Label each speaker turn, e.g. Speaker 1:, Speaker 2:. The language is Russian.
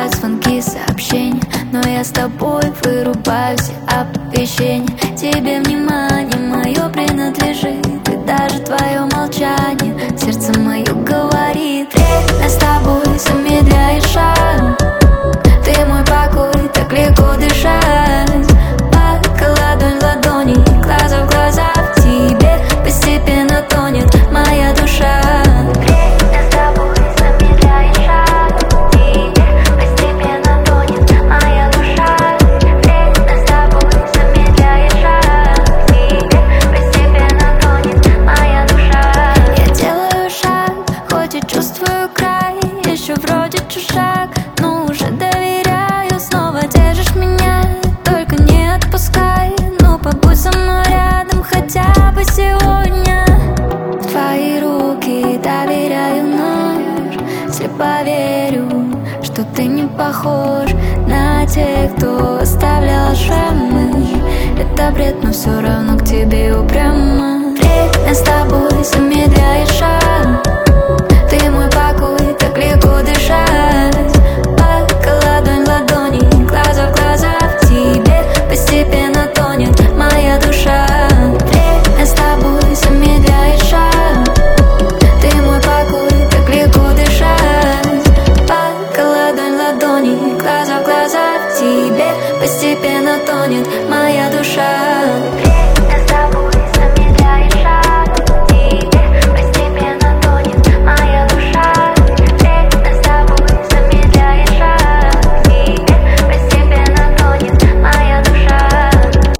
Speaker 1: поступают звонки, сообщения, но я с тобой вырубаю все оповещения. Тебе внимание мое принадлежит, и даже твое молчание сердце мое говорит: время с тобой замедляет шаг. Ты мой покой, так легко дышать. Пока ладонь в ладони, глаза в глаза, в тебе постепенно тонет моя душа. Время с тобой замедляет шаг. В тебе постепенно тонет моя душа. Время с тобой замедляет шаг. В тебе постепенно тонет моя душа. Я делаю шаг, хоть и чувствую край, еще вроде чужак, но уже доверяю. Снова держишь меня, только не отпускай. Ну побудь со мной рядом хотя бы сегодня. В твои руки доверяю нож, слепо верю, что ты не похож на тех, кто оставлял шрамы. Это бред, но все равно к тебе упрямо. Время с тобой замедляет шаг. Ты мой покой, так легко дышать.